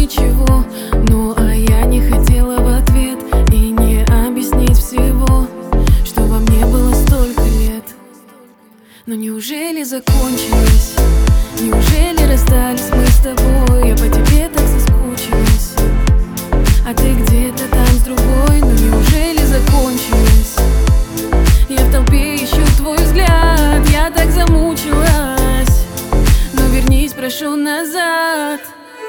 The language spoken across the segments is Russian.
ничего. Ну а я не хотела в ответ и не объяснить всего, что во мне было столько лет. Но неужели закончилось? Неужели расстались мы с тобой? Я по тебе так соскучилась, а ты где-то там с другой. Но неужели закончилось? Я в толпе ищу твой взгляд, я так замучилась. Но вернись, прошу, назад.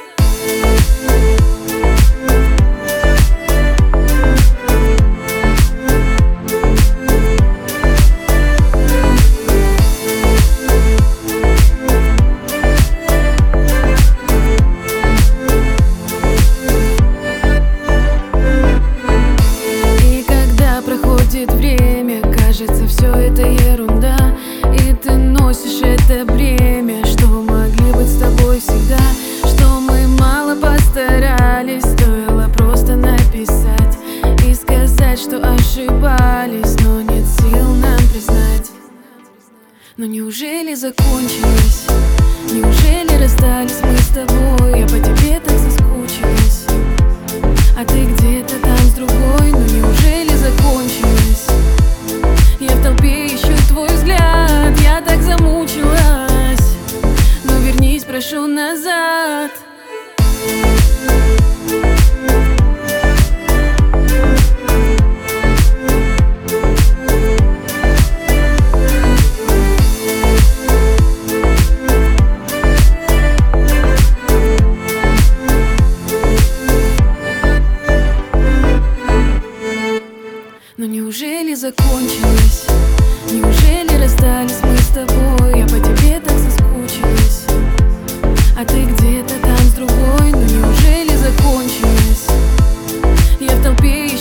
Время, кажется, все это ерунда, и ты носишь это бремя, что могли быть с тобой всегда, что мы мало постарались. Стоило просто написать и сказать, что ошибались, но нет сил нам признать. Но неужели закончилось? Неужели расстались мы с тобой? Я по тебе так соскучилась, а ты где-то там с другой. Но неужели закончилось? Я в толпе ищу твой взгляд, я так замучилась. Но вернись, прошу, назад. Но неужели закончилось? Неужели расстались мы с тобой? Я по тебе так соскучилась, а ты где-то там с другой. Но неужели закончилось? Я в толпе